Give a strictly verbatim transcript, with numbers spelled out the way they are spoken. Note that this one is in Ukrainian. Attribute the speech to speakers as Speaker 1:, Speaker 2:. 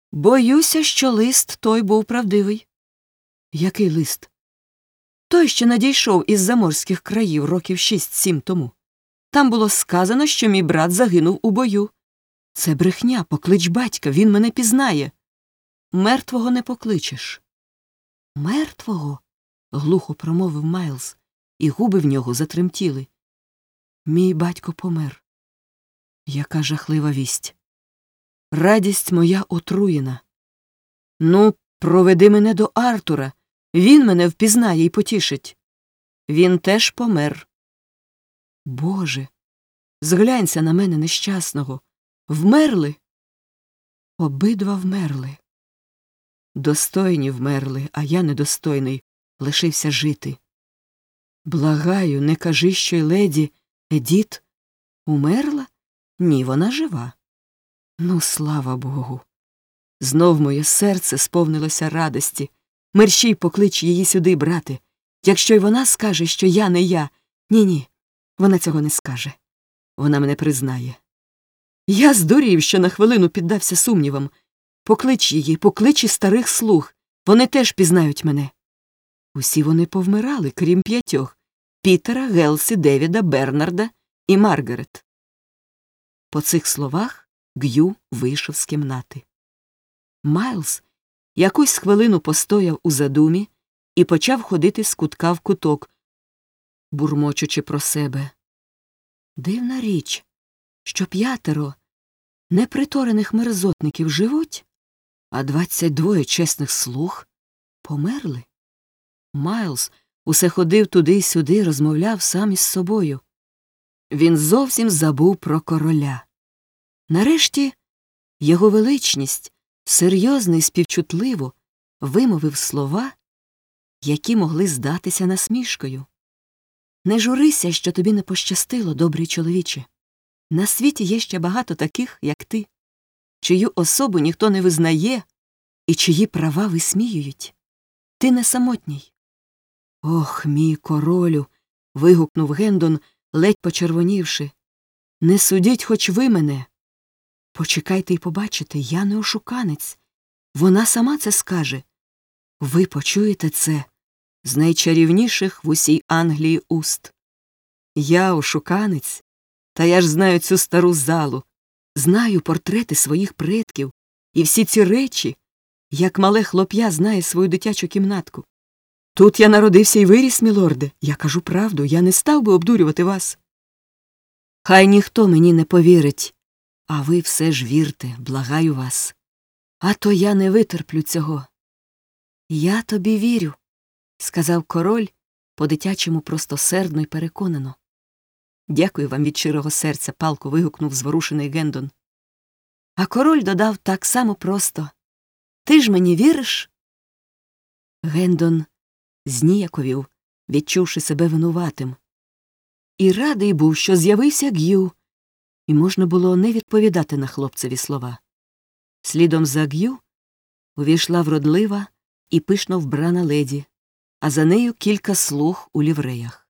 Speaker 1: Боюся, що лист той був правдивий. Який лист? Той, що надійшов із заморських країв років шість-сім тому. Там було сказано, що мій брат загинув у бою. Це брехня, поклич батька, він мене пізнає. Мертвого не покличеш. Мертвого? Глухо промовив Майлз, і губи в нього затремтіли. Мій батько помер. Яка жахлива вість. Радість моя отруєна. Ну, проведи мене до Артура. Він мене впізнає і потішить. Він теж помер. Боже, зглянься на мене нещасного. Вмерли? Обидва вмерли. Достойні вмерли, а я недостойний, лишився жити. Благаю, не кажи, що й леді Едіт умерла? Ні, вона жива. Ну, слава Богу. Знов моє серце сповнилося радості. Мерщій поклич її сюди, брате. Якщо й вона скаже, що я не я. Ні-ні, вона цього не скаже. Вона мене признає. Я здурів, що на хвилину піддався сумнівам. Поклич її, поклич і старих слуг. Вони теж пізнають мене. Усі вони повмирали, крім п'ятьох. Пітера, Гелсі, Девіда, Бернарда і Маргарет. По цих словах Г'ю вийшов з кімнати. Майлз якусь хвилину постояв у задумі і почав ходити з кутка в куток, бурмочучи про себе. Дивна річ, що п'ятеро неприторених мерзотників живуть, а двадцять двоє чесних слуг померли. Майлз усе ходив туди й сюди, розмовляв сам із собою. Він зовсім забув про короля. Нарешті його величність серйозно і співчутливо вимовив слова, які могли здатися насмішкою. Не журися, що тобі не пощастило, добрий чоловіче. На світі є ще багато таких, як ти, чию особу ніхто не визнає і чиї права висміюють. Ти не самотній. Ох, мій королю, вигукнув Гендон, ледь почервонівши. Не судіть хоч ви мене. Почекайте й побачите, я не ошуканець. Вона сама це скаже. Ви почуєте це з найчарівніших в усій Англії уст. Я ошуканець? Та я ж знаю цю стару залу, знаю портрети своїх предків і всі ці речі, як мале хлоп'я знає свою дитячу кімнатку. Тут я народився і виріс, мілорде. Я кажу правду, я не став би обдурювати вас. Хай ніхто мені не повірить, а ви все ж вірте, благаю вас. А то я не витерплю цього. Я тобі вірю, сказав король, по-дитячому простосердно й переконано. Дякую вам від щирого серця, палко вигукнув зворушений Гендон. А король додав так само просто. Ти ж мені віриш? Гендон зніяковів, відчувши себе винуватим. І радий був, що з'явився Г'ю, і можна було не відповідати на хлопцеві слова. Слідом за Г'ю увійшла вродлива і пишно вбрана леді, а за нею кілька слуг у лівреях.